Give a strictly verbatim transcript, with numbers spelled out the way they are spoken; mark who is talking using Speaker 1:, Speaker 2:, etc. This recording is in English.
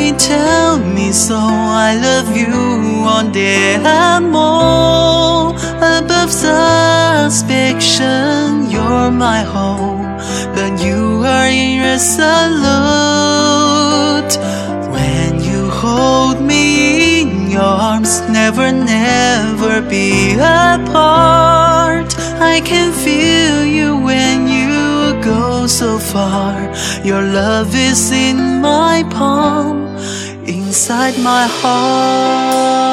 Speaker 1: me, tell me so. I love you one day and more. Above suspicion, you're my home, but you are irresolute. When you hold me in your arms, never, never be apart. I can feel you when you go so far. Your love is in my palm, inside my heart.